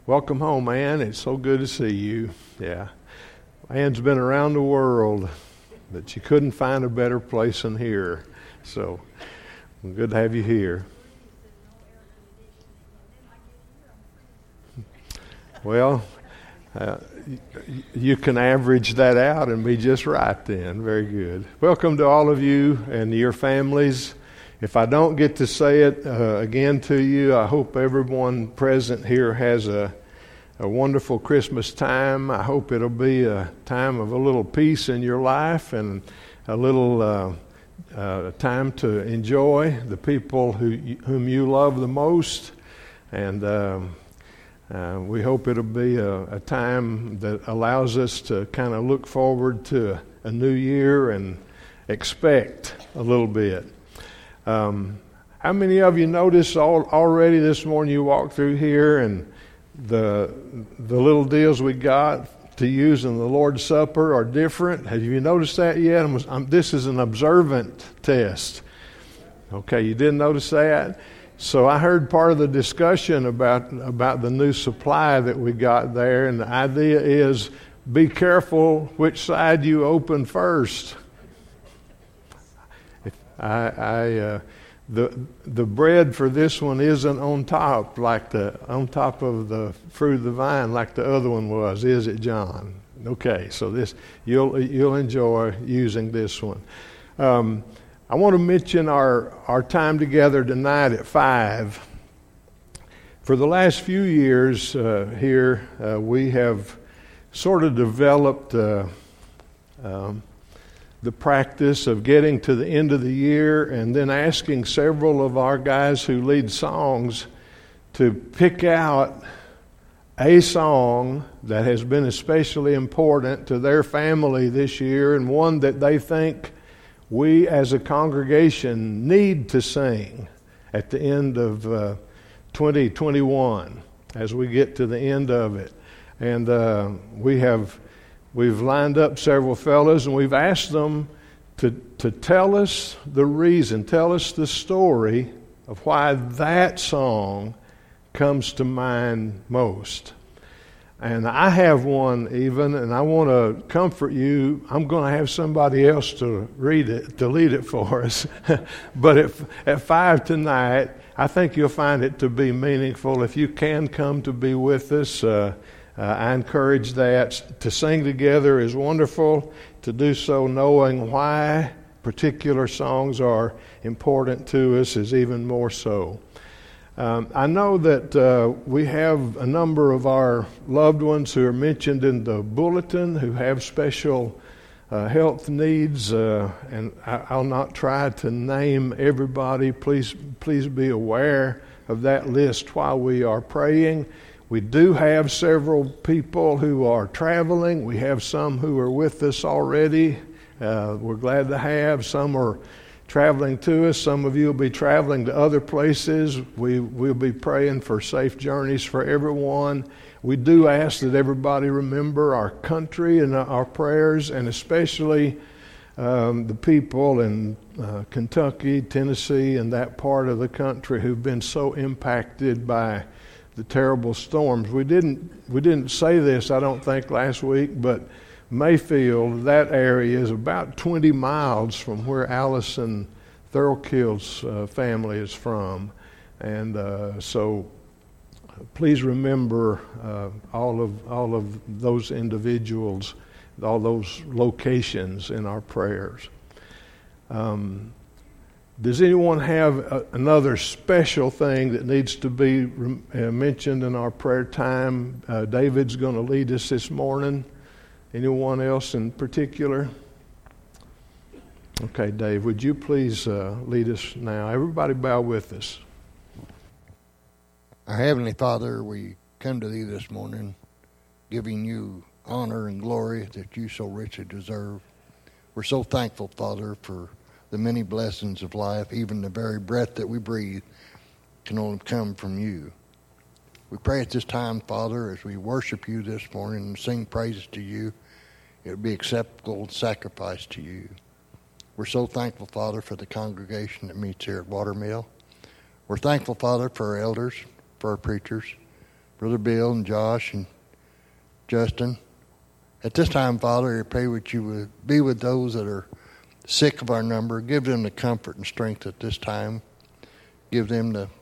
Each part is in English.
Welcome home, Ann. It's so good to see you. Yeah. Ann's been around the world, but she couldn't find a better place than here. So, good to have you here. Well, you can average that out and be just right then. Very good. Welcome to all of you and your families. If I don't get to say it again to you, I hope everyone present here has a wonderful Christmas time. I hope it'll be a time of a little peace in your life and a little time to enjoy the people whom you love the most. And we hope it'll be a time that allows us to kind of look forward to a new year and expect a little bit. How many of you noticed already this morning you walked through here and the little deals we got to use in the Lord's Supper are different? Have you noticed that yet? This is an observant test. Okay, you didn't notice that? So I heard part of the discussion about the new supply that we got there, and the idea is be careful which side you open first. The bread for this one isn't on top of the fruit of the vine like the other one was, is it, John? Okay, so this you'll enjoy using this one. I want to mention our time together tonight at 5. For the last few years here, we have sort of developed the practice of getting to the end of the year and then asking several of our guys who lead songs to pick out a song that has been especially important to their family this year and one that they think we as a congregation need to sing at the end of 2021 as we get to the end of it. And We've lined up several fellows, and we've asked them to tell us the reason, tell us the story of why that song comes to mind most. And I have one even, and I want to comfort you. I'm going to have somebody else to lead it for us. But at 5 tonight, I think you'll find it to be meaningful. If you can come to be with us, I encourage that. To sing together is wonderful. To do so knowing why particular songs are important to us is even more so. I know that we have a number of our loved ones who are mentioned in the bulletin who have special health needs, and I'll not try to name everybody. Please be aware of that list while we are praying. We do have several people who are traveling. We have some who are with us already. We're glad to have. Some are traveling to us. Some of you will be traveling to other places. We'll be praying for safe journeys for everyone. We do ask that everybody remember our country and our prayers, and especially the people in Kentucky, Tennessee, and that part of the country who've been so impacted by the terrible storms. We didn't say this, I don't think, last week, but Mayfield, that area, is about 20 miles from where Allison Thurkild's family is from. And so please remember all of those individuals, all those locations in our prayers. Does anyone have another special thing that needs to be mentioned in our prayer time? David's going to lead us this morning. Anyone else in particular? Okay, Dave, would you please lead us now? Everybody bow with us. Our Heavenly Father, we come to Thee this morning, giving You honor and glory that You so richly deserve. We're so thankful, Father, for the many blessings of life. Even the very breath that we breathe can only come from You. We pray at this time, Father, as we worship You this morning and sing praises to You, it would be acceptable sacrifice to You. We're so thankful, Father, for the congregation that meets here at Watermill. We're thankful, Father, for our elders, for our preachers. Brother Bill and Josh and Justin. At this time, Father, I pray that you would be with those that are sick of our number. Give them the comfort and strength at this time. Give them the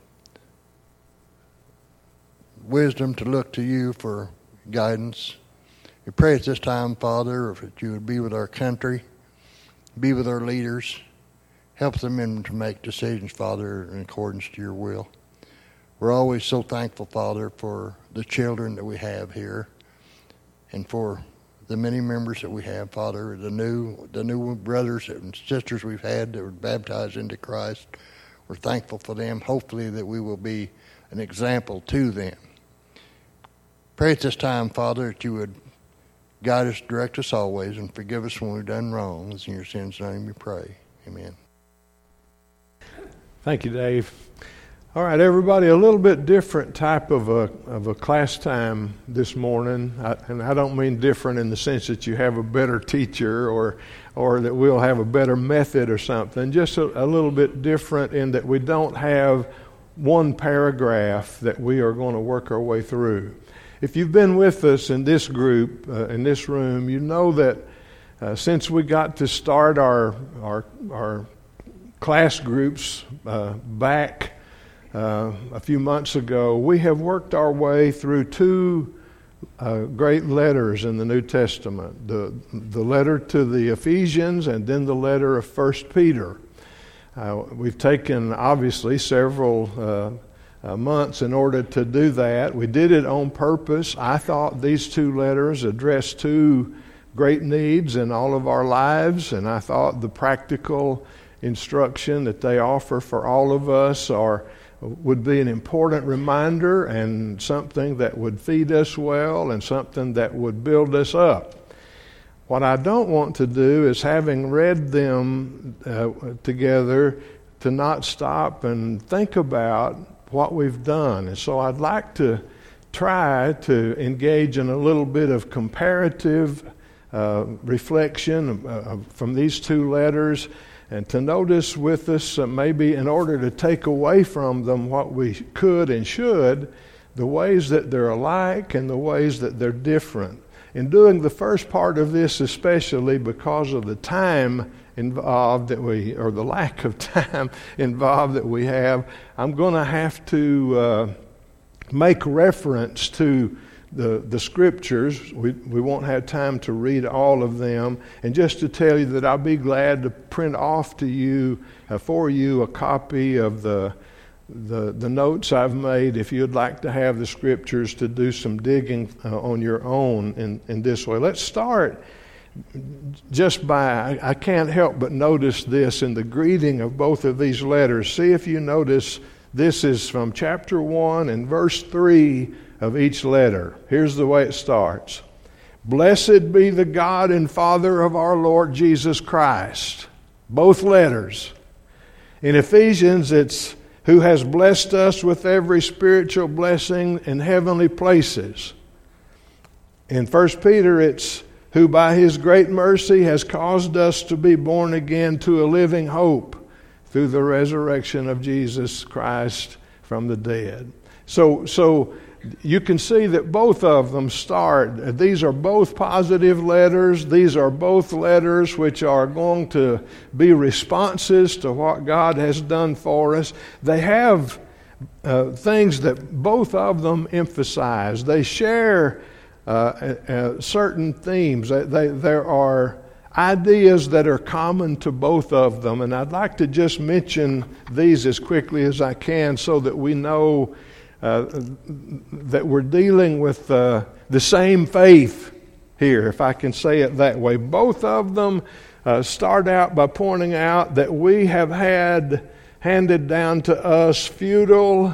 wisdom to look to you for guidance. We pray at this time, Father, that you would be with our country, be with our leaders, help them to make decisions, Father, in accordance to your will. We're always so thankful, Father, for the children that we have here and for the many members that we have, Father, the new brothers and sisters we've had that were baptized into Christ. We're thankful for them. Hopefully that we will be an example to them. Pray at this time, Father, that you would guide us, direct us always, and forgive us when we've done wrong. It's in your son's name we pray. Amen. Thank you, Dave. All right, everybody, a little bit different type of a class time this morning. And I don't mean different in the sense that you have a better teacher or that we'll have a better method or something. Just a little bit different in that we don't have one paragraph that we are going to work our way through. If you've been with us in this group, in this room, you know that since we got to start our class groups back a few months ago, we have worked our way through two great letters in the New Testament, the letter to the Ephesians and then the letter of 1 Peter. We've taken, obviously, several months in order to do that. We did it on purpose. I thought these two letters addressed two great needs in all of our lives, and I thought the practical instruction that they offer for all of us would be an important reminder and something that would feed us well and something that would build us up. What I don't want to do is, having read them together, to not stop and think about what we've done. And so I'd like to try to engage in a little bit of comparative reflection from these two letters, and to notice with us, maybe in order to take away from them what we could and should, the ways that they're alike and the ways that they're different. In doing the first part of this, especially because of the time involved or the lack of time involved that we have, I'm going to have to make reference to the scriptures. We won't have time to read all of them, and just to tell you that I'll be glad to print off to you for you a copy of the notes I've made if you'd like to have the scriptures to do some digging on your own in this way. Let's start just by, I can't help but notice this in the greeting of both of these letters. See if you notice, this is from chapter 1 and verse 3 of each letter. Here's the way it starts. Blessed be the God and Father of our Lord Jesus Christ. Both letters. In Ephesians, it's who has blessed us with every spiritual blessing in heavenly places. In 1 Peter, it's who by his great mercy has caused us to be born again to a living hope through the resurrection of Jesus Christ from the dead. So you can see that both of them start. These are both positive letters. These are both letters which are going to be responses to what God has done for us. They have things that both of them emphasize. They share certain themes. There are ideas that are common to both of them. And I'd like to just mention these as quickly as I can so that we know that we're dealing with the same faith here, if I can say it that way. Both of them start out by pointing out that we have had handed down to us futile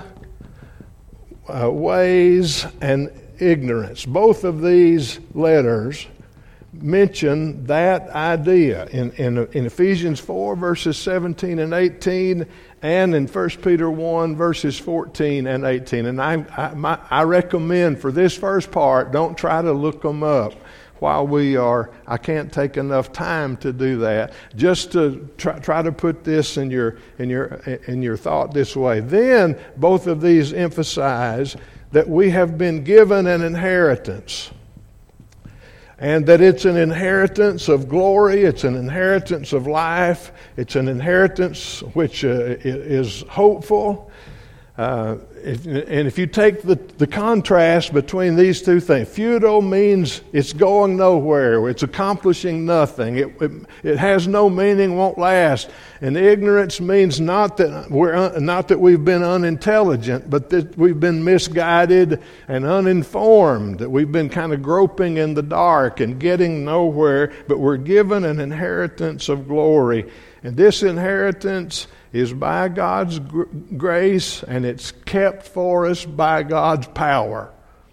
ways and ignorance. Both of these letters mention that idea in Ephesians 4 verses 17 and 18 and in 1 Peter 1 verses 14 and 18. And I recommend for this first part, don't try to look them up while I can't take enough time to do that. Just to try to put this in your thought this way. Then both of these emphasize that we have been given an inheritance. And that it's an inheritance of glory, it's an inheritance of life, it's an inheritance which is hopeful. If you take the contrast between these two things, futile means it's going nowhere, it's accomplishing nothing, it has no meaning, won't last. And ignorance means not that we've been unintelligent, but that we've been misguided and uninformed, that we've been kind of groping in the dark and getting nowhere, but we're given an inheritance of glory. And this inheritance is by God's grace, and it's kept for us by God's power.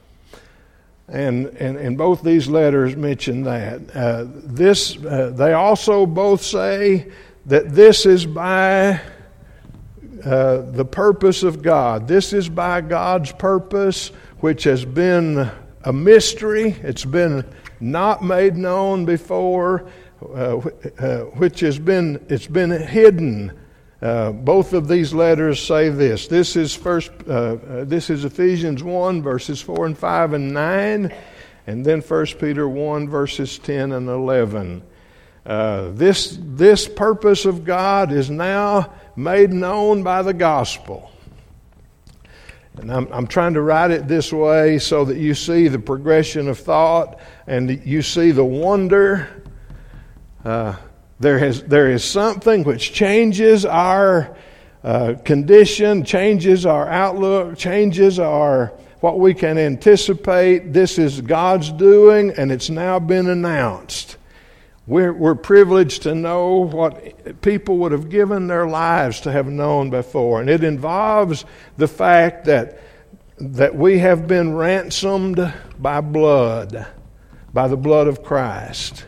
And both these letters mention that. They also both say that this is by the purpose of God. This is by God's purpose, which has been a mystery. It's been not made known before, which it's been hidden. Both of these letters say this. This is Ephesians 1, verses 4 and 5 and 9, and then 1 Peter 1, verses 10 and 11. This purpose of God is now made known by the gospel. And I'm trying to write it this way so that you see the progression of thought and you see the wonder. There is something which changes our condition, changes our outlook, changes what we can anticipate. This is God's doing, and it's now been announced. We're privileged to know what people would have given their lives to have known before, and it involves the fact that we have been ransomed by blood, by the blood of Christ.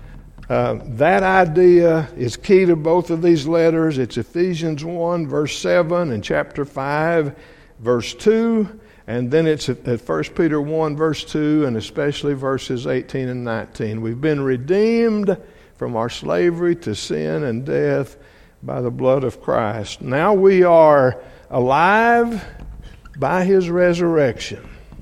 That idea is key to both of these letters. It's Ephesians 1, verse 7, and chapter 5, verse 2. And then it's at 1 Peter 1, verse 2, and especially verses 18 and 19. We've been redeemed from our slavery to sin and death by the blood of Christ. Now we are alive by His resurrection.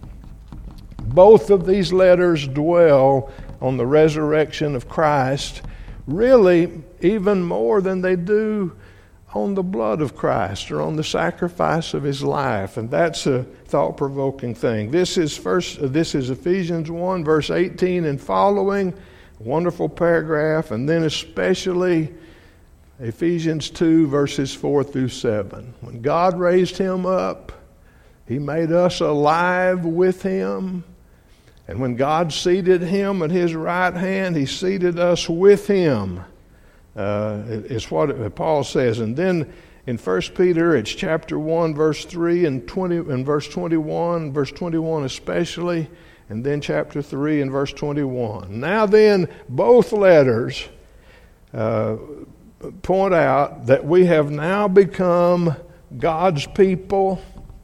Both of these letters dwell on the resurrection of Christ, really even more than they do on the blood of Christ or on the sacrifice of His life. And that's a thought-provoking thing. This is Ephesians 1, verse 18 and following, wonderful paragraph, and then especially Ephesians 2, verses 4 through 7. When God raised Him up, He made us alive with Him. And when God seated Him at His right hand, He seated us with Him. It's what Paul says. And then in 1 Peter, it's chapter 1, verse 3 and verse 21 especially, and then chapter 3 and verse 21. Now then, both letters point out that we have now become God's people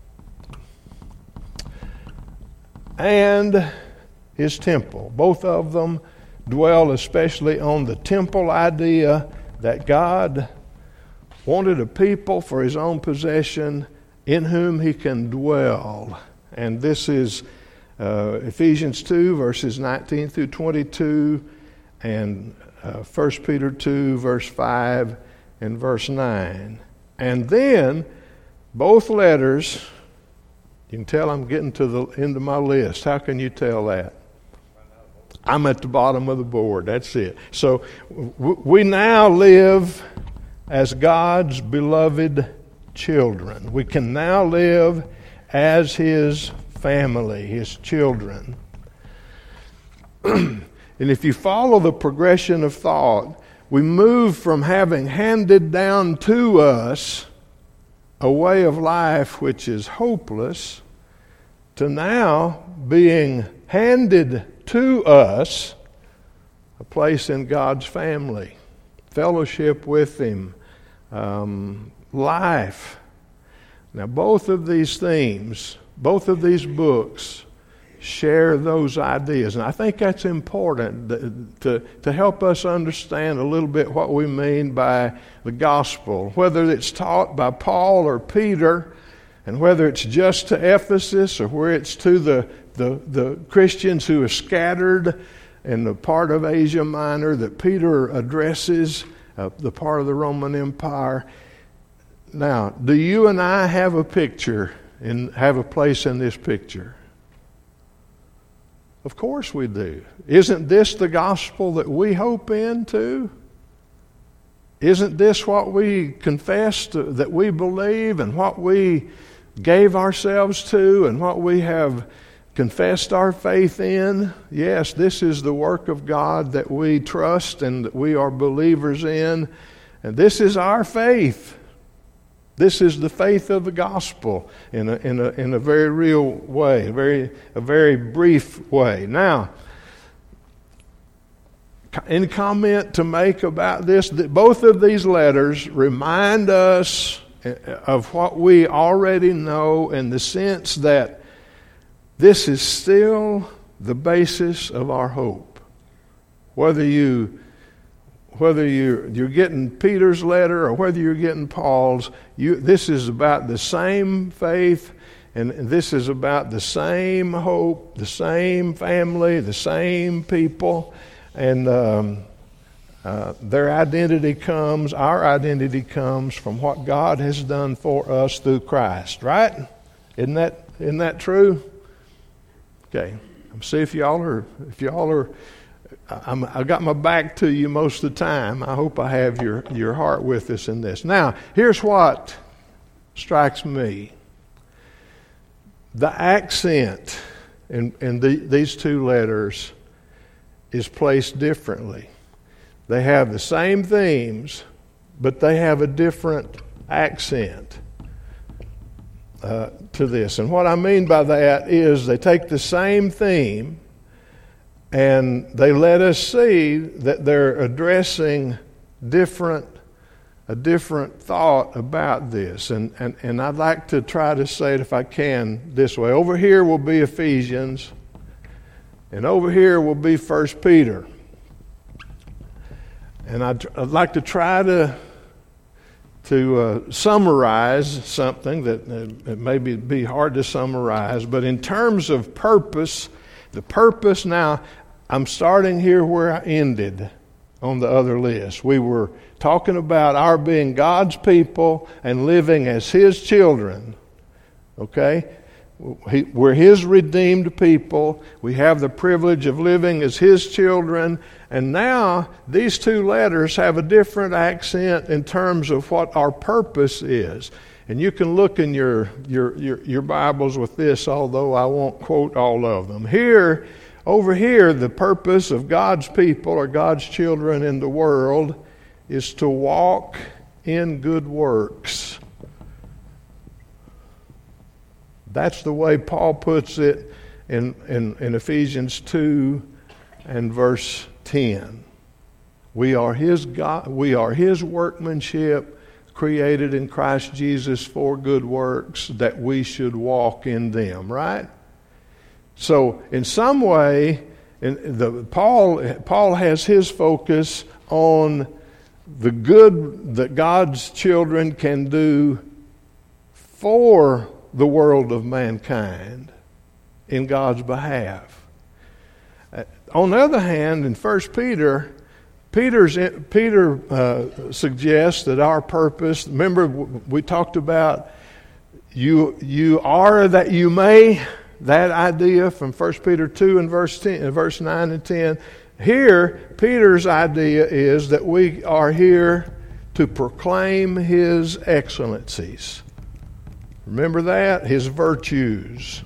and His temple. Both of them dwell especially on the temple idea that God wanted a people for His own possession in whom He can dwell. And this is Ephesians 2, verses 19 through 22, and 1 Peter 2, verse 5 and verse 9. And then both letters, you can tell I'm getting to the end of my list. How can you tell that? I'm at the bottom of the board. That's it. So we now live as God's beloved children. We can now live as His family, His children. And if you follow the progression of thought, we move from having handed down to us a way of life which is hopeless to now being handed to us a place in God's family, fellowship with Him, life. Now, both of these themes, both of these books share those ideas. And I think that's important to help us understand a little bit what we mean by the gospel. Whether it's taught by Paul or Peter, And whether it's just to Ephesus or where it's to the Christians who are scattered in the part of Asia Minor that Peter addresses, the part of the Roman Empire. Now, do you and I have a picture and have a place in this picture? Of course we do. Isn't this the gospel that we hope in too? Isn't this what we confess that we believe and what we gave ourselves to and what we have confessed our faith in? Yes, this is the work of God that we trust and that we are believers in. And this is our faith. This is the faith of the gospel in a very real way, a very brief way. Now, any comment to make about this? Both of these letters remind us of what we already know in the sense that this is still the basis of our hope. Whether you're getting Peter's letter or whether you're getting Paul's, this is about the same faith, and this is about the same hope, the same family, the same people, and our identity comes from what God has done for us through Christ, right? Isn't that true? Okay, see if y'all are. I got my back to you most of the time. I hope I have your heart with us in this. Now, here's what strikes me. The accent in these two letters is placed differently. They have the same themes, but they have a different accent to this. And what I mean by that is they take the same theme and they let us see that they're addressing a different thought about this. And I'd like to try to say it, if I can, this way. Over here will be Ephesians, and over here will be 1 Peter. And I'd like to try to summarize something that it may be hard to summarize, but in terms of purpose, the purpose now, I'm starting here where I ended on the other list. We were talking about our being God's people and living as His children. Okay? We're His redeemed people. We have the privilege of living as His children. And now these two letters have a different accent in terms of what our purpose is. And you can look in your Bibles with this, although I won't quote all of them. Over here, the purpose of God's people or God's children in the world is to walk in good works. That's the way Paul puts it in Ephesians 2 and verse 10. We are His workmanship, created in Christ Jesus for good works, that we should walk in them, right? So in some way, Paul has his focus on the good that God's children can do for the world of mankind in God's behalf. On the other hand, in 1 Peter, Peter suggests that our purpose, remember we talked about you are that you may, that idea from 1 Peter 2 and verse 9 and 10. Here, Peter's idea is that we are here to proclaim His excellencies. Remember that? His virtues.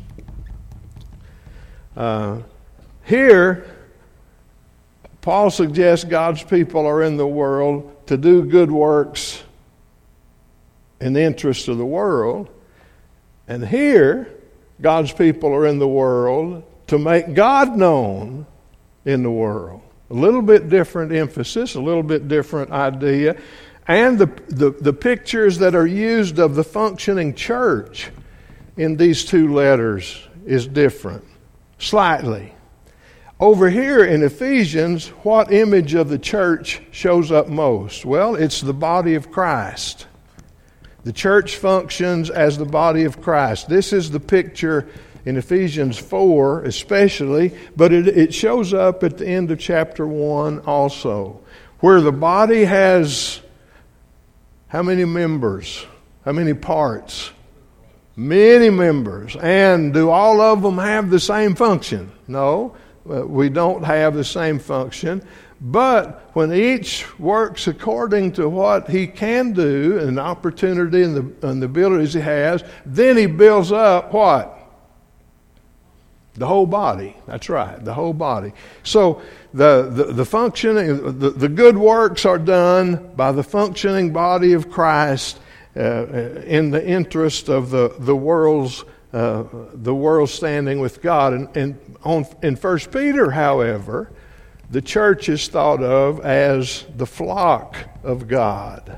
Here, Paul suggests God's people are in the world to do good works in the interest of the world. And here, God's people are in the world to make God known in the world. A little bit different emphasis, a little bit different idea. And the pictures that are used of the functioning church in these two letters is different, slightly. Over here in Ephesians, what image of the church shows up most? Well, it's the body of Christ. The church functions as the body of Christ. This is the picture in Ephesians 4 especially, but it shows up at the end of chapter 1 also, where the body has how many members? How many parts? Many members. And do all of them have the same function? No, we don't have the same function. But when each works according to what he can do, and the opportunity and the abilities he has, then he builds up what? The whole body. That's right, the whole body. So the functioning, the good works are done by the functioning body of Christ in the interest of the world standing with God. And in 1 Peter, however, the church is thought of as the flock of God.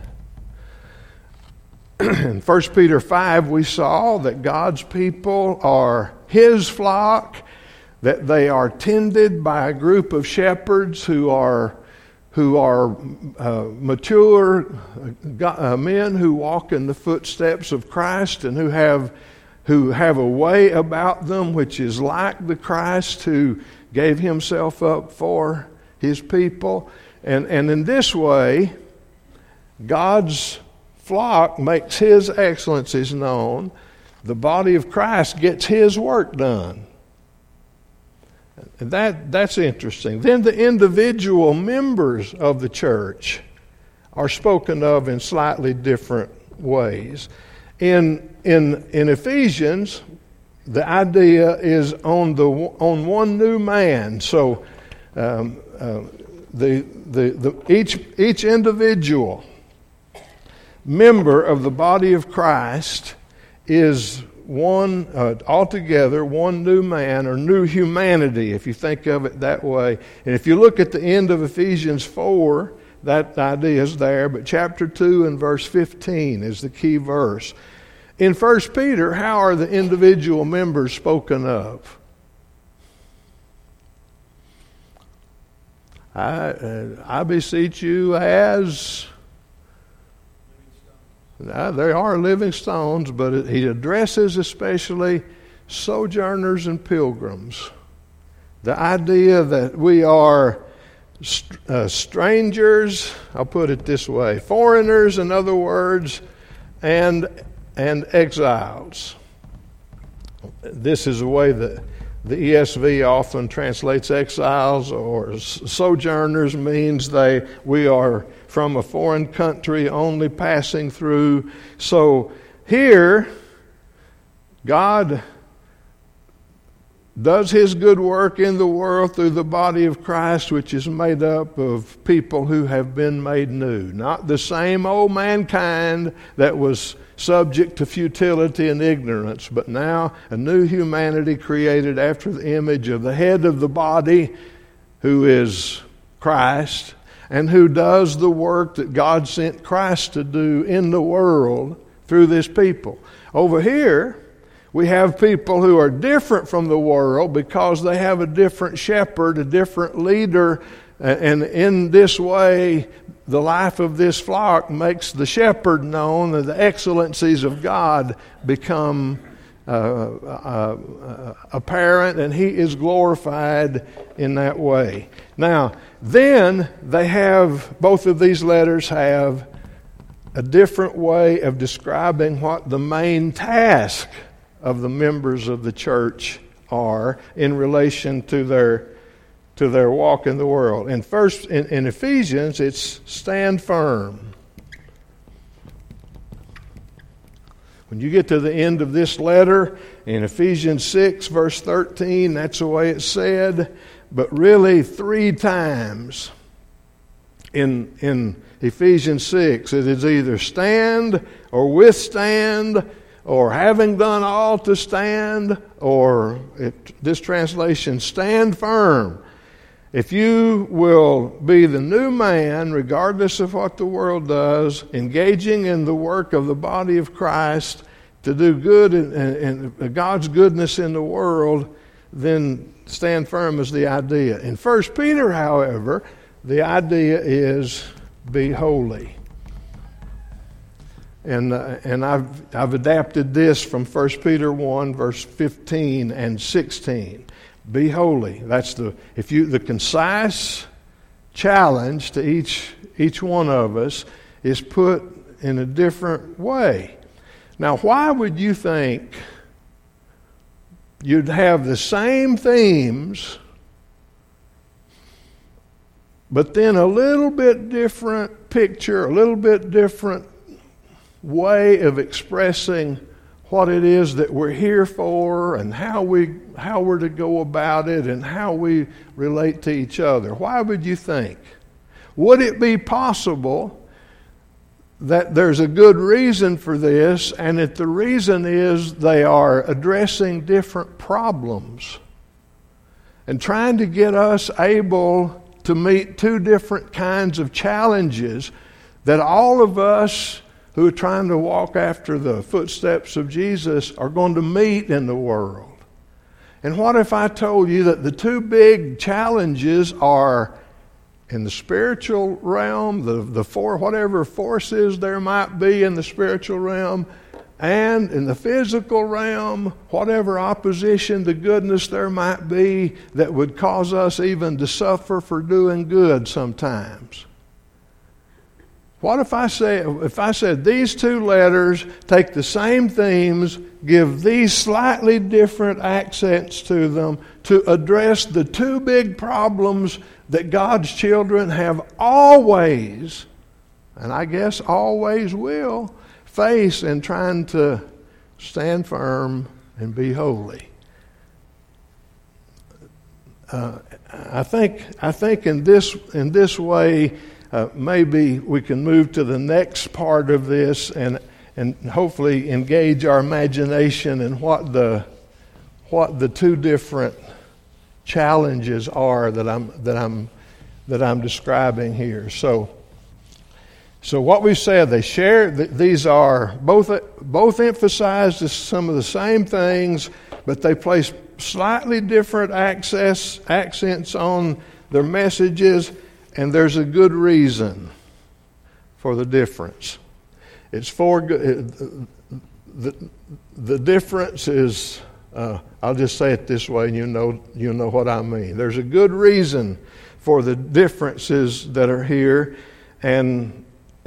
In 1 Peter 5, we saw that God's people are His flock, that they are tended by a group of shepherds who are mature men who walk in the footsteps of Christ and who have a way about them which is like the Christ who gave Himself up for His people. And in this way, God's flock makes His excellencies known. The body of Christ gets His work done. And that's interesting. Then the individual members of the church are spoken of in slightly different ways. In Ephesians, the idea is on one new man. So each individual member of the body of Christ is altogether one new man or new humanity, if you think of it that way. And if you look at the end of Ephesians 4, that idea is there, but chapter 2 and verse 15 is the key verse. In 1 Peter, how are the individual members spoken of? I beseech you as... Now, they are living stones, but he addresses especially sojourners and pilgrims. The idea that we are strangers, I'll put it this way, foreigners, in other words, and exiles. This is the way that the ESV often translates exiles, or sojourners means we are from a foreign country only passing through. So here, God does His good work in the world through the body of Christ, which is made up of people who have been made new. Not the same old mankind that was subject to futility and ignorance, but now a new humanity created after the image of the head of the body, who is Christ, and who does the work that God sent Christ to do in the world through this people. Over here, we have people who are different from the world because they have a different shepherd, a different leader, and in this way, the life of this flock makes the shepherd known, and the excellencies of God become apparent, and He is glorified in that way. Now, then both of these letters have a different way of describing what the main task of the members of the church are in relation to their walk in the world. In Ephesians, it's stand firm. When you get to the end of this letter, in Ephesians 6, verse 13, that's the way it's said. But really, 3 times in Ephesians 6, it is either stand or withstand, or having done all to stand, or this translation, stand firm. If you will be the new man, regardless of what the world does, engaging in the work of the body of Christ to do good and God's goodness in the world, then stand firm is the idea. In 1 Peter, however, the idea is be holy. And I've adapted this from 1 Peter 1, verse 15 and 16. Be holy. That's the concise challenge to each one of us is put in a different way. Now, why would you think you'd have the same themes, but then a little bit different picture, a little bit different way of expressing what it is that we're here for and how we're to go about it and how we relate to each other? Why would you think? Would it be possible that there's a good reason for this, and that the reason is they are addressing different problems and trying to get us able to meet two different kinds of challenges that all of us who are trying to walk after the footsteps of Jesus are going to meet in the world? And what if I told you that the two big challenges are in the spiritual realm, whatever forces there might be in the spiritual realm, and in the physical realm, whatever opposition to goodness there might be that would cause us even to suffer for doing good sometimes? What if I said these two letters take the same themes, give these slightly different accents to them to address the two big problems that God's children have always, and I guess always will, face in trying to stand firm and be holy? I think in this way, maybe we can move to the next part of this and hopefully engage our imagination in what the two different challenges are that I'm describing here. So what we said, they share. These are both emphasized as some of the same things, but they place slightly different accents on their messages. And there's a good reason for the difference. It's for the difference is. I'll just say it this way, and you know what I mean. There's a good reason for the differences that are here, and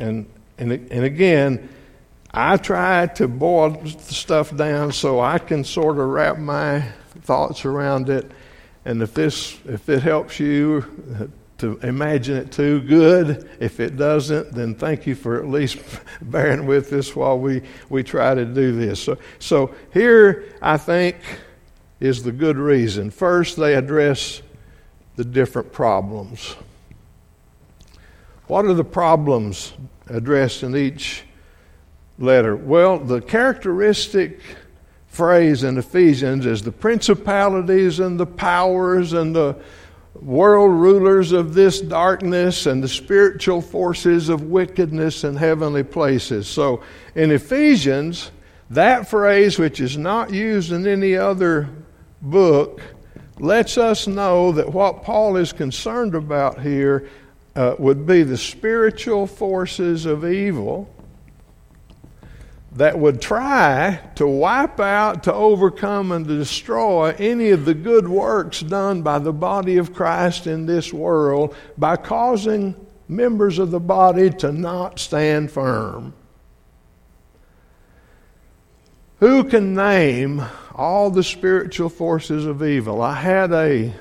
again, I try to boil the stuff down so I can sort of wrap my thoughts around it. And if it helps you to imagine it too, good. If it doesn't, then thank you for at least bearing with us while we try to do this. So here, I think, is the good reason. First, they address the different problems. What are the problems addressed in each letter? Well, the characteristic phrase in Ephesians is the principalities and the powers and the world rulers of this darkness and the spiritual forces of wickedness in heavenly places. So in Ephesians, that phrase, which is not used in any other book, lets us know that what Paul is concerned about here would be the spiritual forces of evil that would try to wipe out, to overcome, and to destroy any of the good works done by the body of Christ in this world by causing members of the body to not stand firm. Who can name all the spiritual forces of evil? I had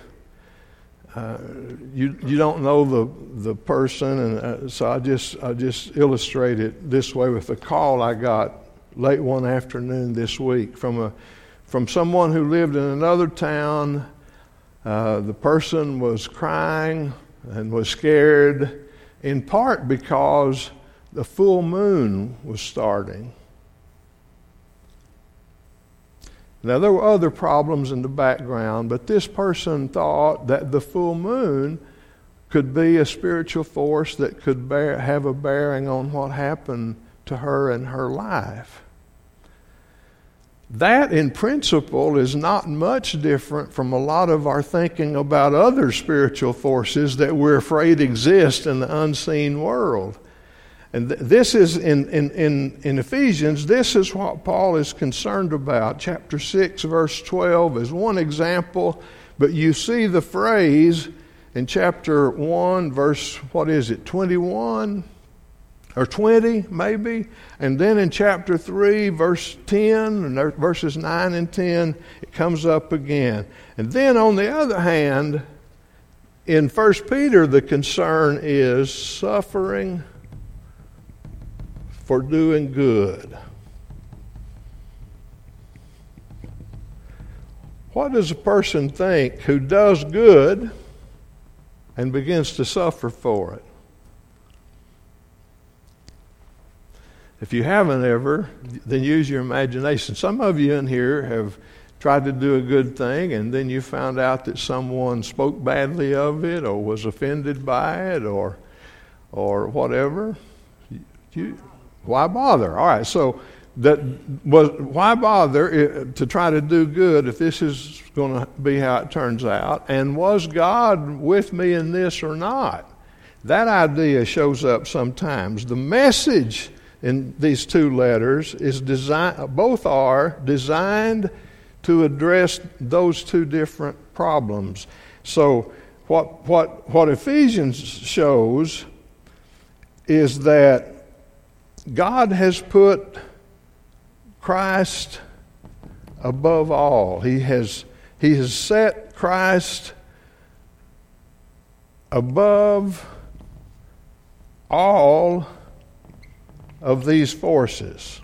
you don't know the person, and so I just illustrate it this way with a call I got late one afternoon this week from someone who lived in another town. The person was crying and was scared, in part because the full moon was starting. Now, there were other problems in the background, but this person thought that the full moon could be a spiritual force that could have a bearing on what happened to her in her life. That, in principle, is not much different from a lot of our thinking about other spiritual forces that we're afraid exist in the unseen world. And this is in Ephesians, this is what Paul is concerned about. Chapter 6, verse 12 is one example, but you see the phrase in chapter 1, verse, 21 or 20 maybe? And then in chapter 3, verse 10, and verses 9 and 10, it comes up again. And then on the other hand, in 1 Peter, the concern is suffering for doing good. What does a person think who does good and begins to suffer for it? If you haven't ever, then use your imagination. Some of you in here have tried to do a good thing, and then you found out that someone spoke badly of it or was offended by it or whatever. Why bother? All right, so why bother to try to do good if this is going to be how it turns out? And was God with me in this or not? That idea shows up sometimes. The message in these two letters is both are designed to address those two different problems. So what Ephesians shows is that God has put Christ above all. He has set Christ above all of these forces.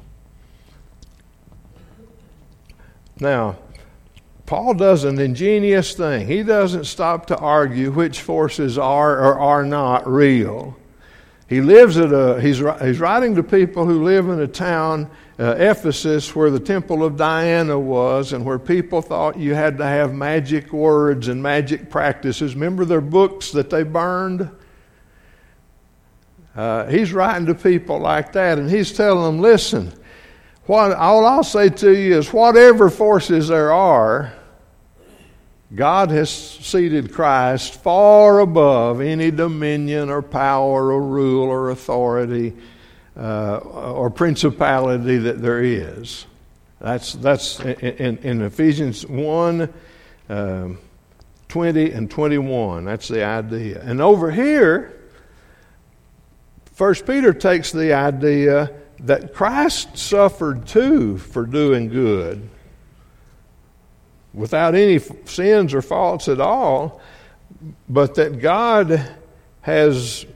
Now, Paul does an ingenious thing. He doesn't stop to argue which forces are or are not real. He lives he's writing to people who live in a town, Ephesus, where the temple of Diana was, and where people thought you had to have magic words and magic practices. Remember their books that they burned? He's writing to people like that, and he's telling them, listen, all I'll say to you is whatever forces there are, God has seated Christ far above any dominion or power or rule or authority or principality that there is. That's in Ephesians 1, 20 and 21. That's the idea. And over here, 1 Peter takes the idea that Christ suffered too for doing good, without any sins or faults at all, but that God has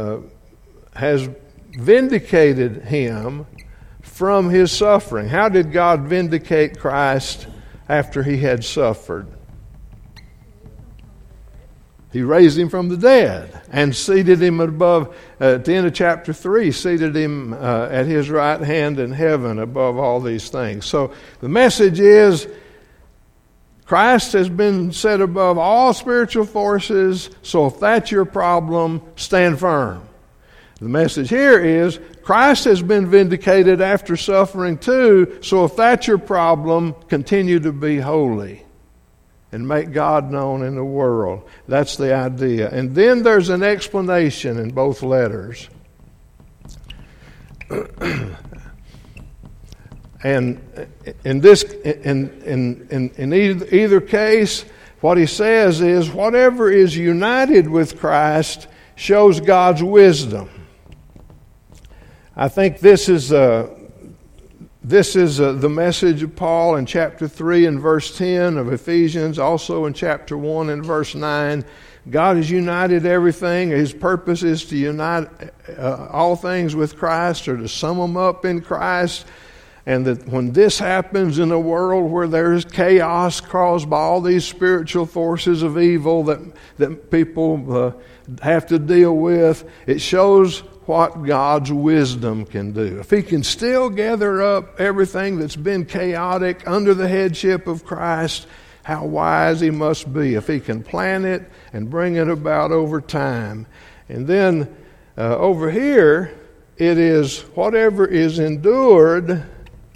vindicated him from his suffering. How did God vindicate Christ after he had suffered? He raised him from the dead and seated him above, at the end of chapter 3, seated him at his right hand in heaven above all these things. So the message is, Christ has been set above all spiritual forces, so if that's your problem, stand firm. The message here is, Christ has been vindicated after suffering too, so if that's your problem, continue to be holy and make God known in the world. That's the idea. And then there's an explanation in both letters. And in either case, what he says is, whatever is united with Christ shows God's wisdom. I think this is the message of Paul in chapter 3 and verse 10 of Ephesians, also in chapter 1 and verse 9. God has united everything. His purpose is to unite all things with Christ, or to sum them up in Christ. And that when this happens in a world where there's chaos caused by all these spiritual forces of evil that people have to deal with, it shows what God's wisdom can do. If he can still gather up everything that's been chaotic under the headship of Christ, how wise he must be if he can plan it and bring it about over time. And then over here, it is whatever is endured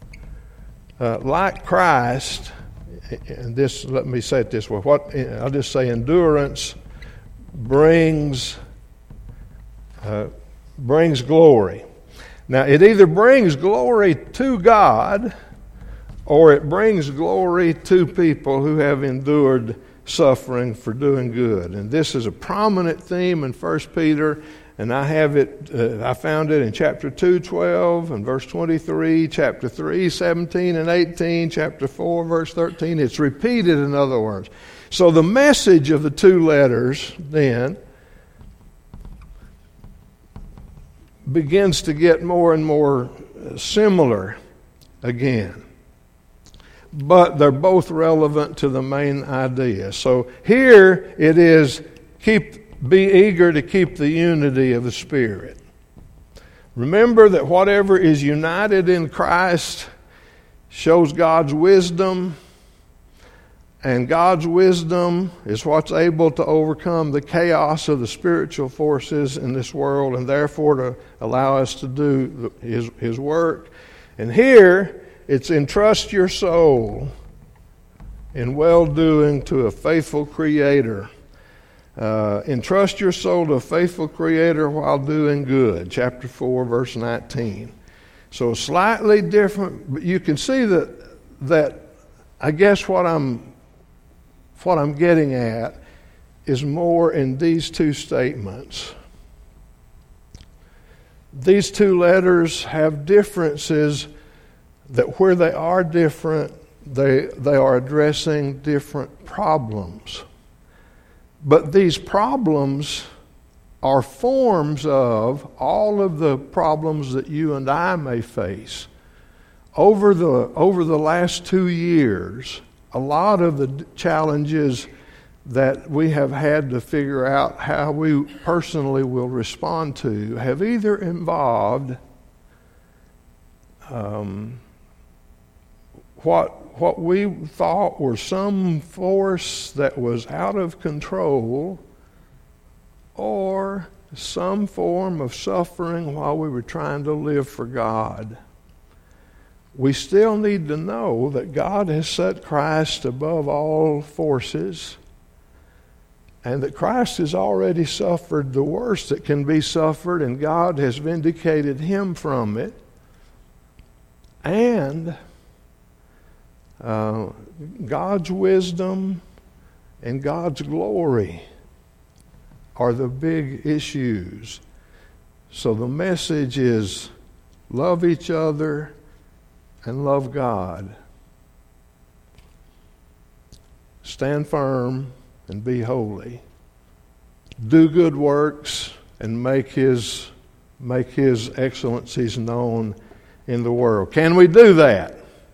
like Christ. And this, let me say it this way. I'll just say endurance brings brings glory. Now, it either brings glory to God or it brings glory to people who have endured suffering for doing good. And this is a prominent theme in 1 Peter, and I found it in chapter 2:12 and verse 23, chapter 3:17 and 18, chapter 4, verse 13. It's repeated, in other words. So the message of the two letters then begins to get more and more similar again. But they're both relevant to the main idea. So here it is, be eager to keep the unity of the Spirit. Remember that whatever is united in Christ shows God's wisdom, and God's wisdom is what's able to overcome the chaos of the spiritual forces in this world, and therefore to allow us to do His work. And here, it's entrust your soul in well-doing to a faithful Creator. Entrust your soul to a faithful Creator while doing good. Chapter 4, verse 19. So slightly different, but you can see that I guess what I'm getting at is more in these two statements. These two letters have differences that where they are different, they are addressing different problems. But these problems are forms of all of the problems that you and I may face. Over the last 2 years, a lot of the challenges that we have had to figure out how we personally will respond to have either involved what we thought were some force that was out of control, or some form of suffering while we were trying to live for God. We still need to know that God has set Christ above all forces, and that Christ has already suffered the worst that can be suffered, and God has vindicated Him from it. And God's wisdom and God's glory are the big issues. So the message is love each other and love God. Stand firm and be holy. Do good works and make His excellencies known in the world. Can we do that?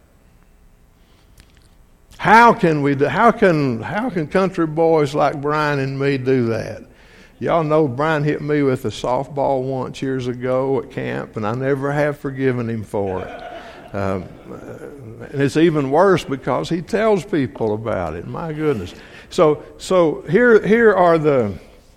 How can we do? How can country boys like Brian and me do that? Y'all know Brian hit me with a softball once years ago at camp, and I never have forgiven him for it. And it's even worse because he tells people about it. My goodness. So here are the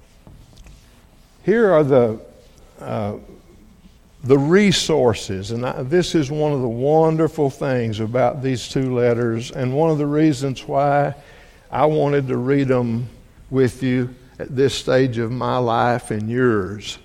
resources, and this is one of the wonderful things about these two letters, and one of the reasons why I wanted to read them with you at this stage of my life and yours.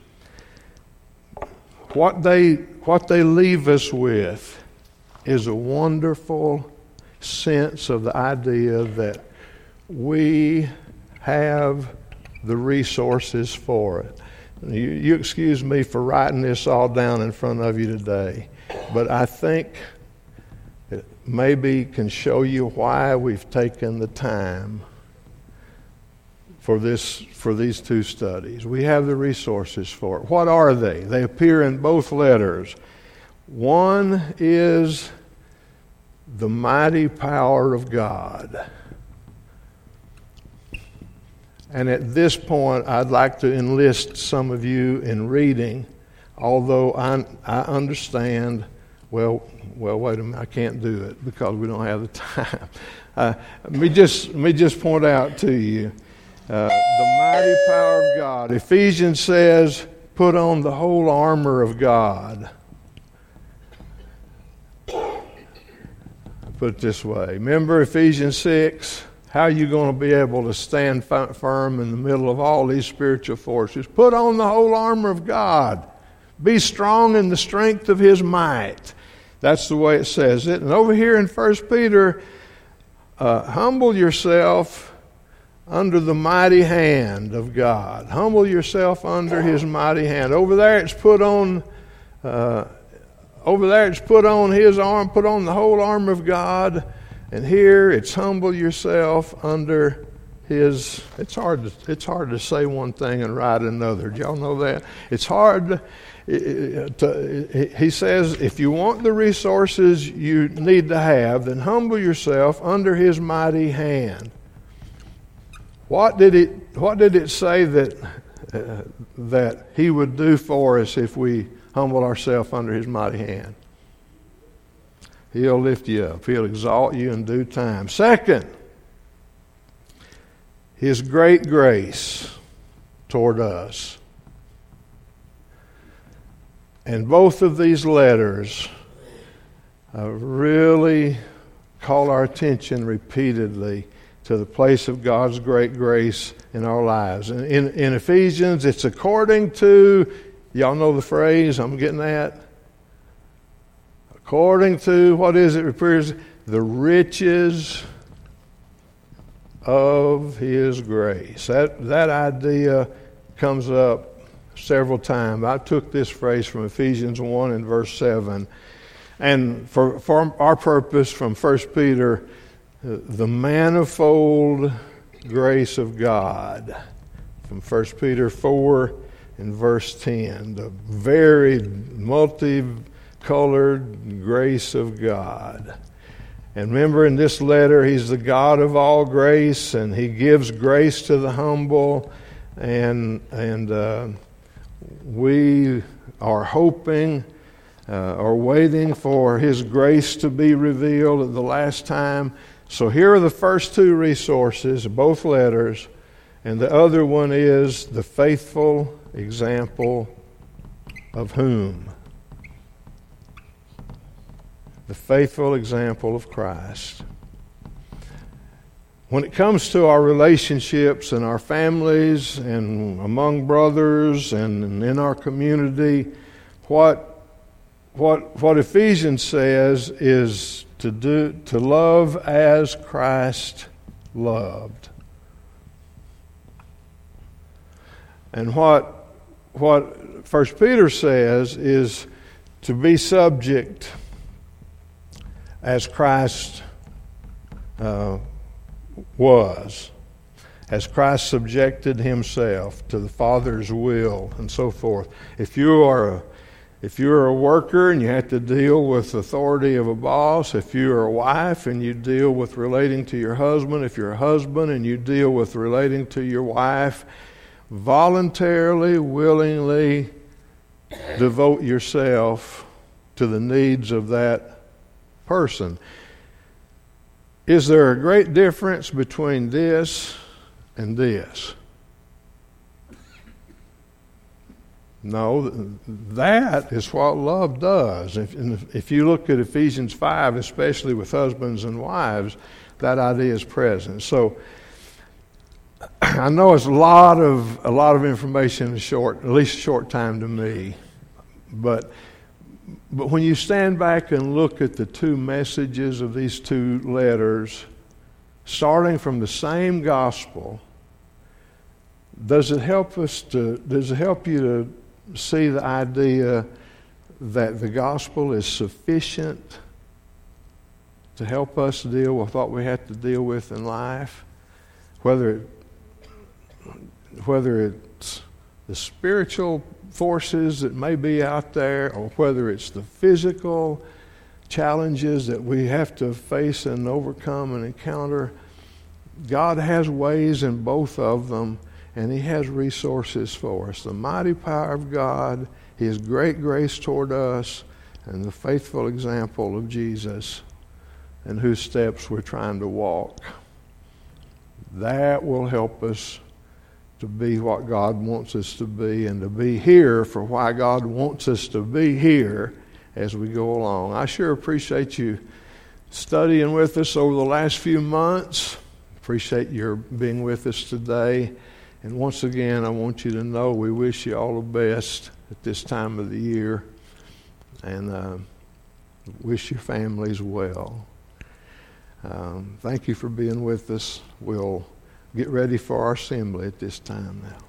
What they leave us with is a wonderful sense of the idea that we have the resources for it. You excuse me for writing this all down in front of you today, but I think it maybe can show you why we've taken the time for these two studies. We have the resources for it. What are they? They appear in both letters. One is the mighty power of God. And at this point, I'd like to enlist some of you in reading, although I understand, well, wait a minute, I can't do it because we don't have the time. Let me just point out to you the mighty power of God. Ephesians says, put on the whole armor of God. Put it this way. Remember Ephesians 6? How are you going to be able to stand firm in the middle of all these spiritual forces? Put on the whole armor of God. Be strong in the strength of His might. That's the way it says it. And over here in 1 Peter, humble yourself under the mighty hand of God. Humble yourself under His mighty hand. Over there it's put on His arm, put on the whole armor of God. And here it's humble yourself under His. It's hard to say one thing and write another. Do y'all know that? It's hard he says, if you want the resources you need to have, then humble yourself under His mighty hand. What did it say that He would do for us if we humble ourselves under His mighty hand? He'll lift you up. He'll exalt you in due time. Second, His great grace toward us. And both of these letters really call our attention repeatedly to the place of God's great grace in our lives. In Ephesians, it's according to, y'all know the phrase I'm getting at? According to, what is it? Refers the riches of His grace. That idea comes up several times. I took this phrase from Ephesians 1 and verse 7. And for our purpose from 1 Peter, the manifold grace of God. From 1 Peter 4 and verse 10. The very multicolored grace of God. And remember, in this letter, He's the God of all grace, and He gives grace to the humble. And we are hoping or waiting for His grace to be revealed at the last time. So here are the first two resources, both letters, and the other one is the faithful example of whom? The faithful example of Christ. When it comes to our relationships and our families and among brothers and in our community, what Ephesians says is to love as Christ loved. And what 1 Peter says is to be subject as Christ was, as Christ subjected Himself to the Father's will and so forth. If you're a worker and you have to deal with authority of a boss, if you're a wife and you deal with relating to your husband, if you're a husband and you deal with relating to your wife, voluntarily, willingly devote yourself to the needs of that person. Is there a great difference between this and this? No, that is what love does. If you look at Ephesians 5, especially with husbands and wives, that idea is present. So I know it's a lot of information in at least a short time to me, but when you stand back and look at the two messages of these two letters, starting from the same gospel, does it help you to see the idea that the gospel is sufficient to help us deal with what we have to deal with in life? Whether it's the spiritual forces that may be out there, or whether it's the physical challenges that we have to face and overcome and encounter, God has ways in both of them, and He has resources for us. The mighty power of God, His great grace toward us, and the faithful example of Jesus, in whose steps we're trying to walk. That will help us to be what God wants us to be, and to be here for why God wants us to be here as we go along. I sure appreciate you studying with us over the last few months. Appreciate your being with us today. And once again, I want you to know we wish you all the best at this time of the year, and wish your families well. Thank you for being with us. We'll get ready for our assembly at this time now.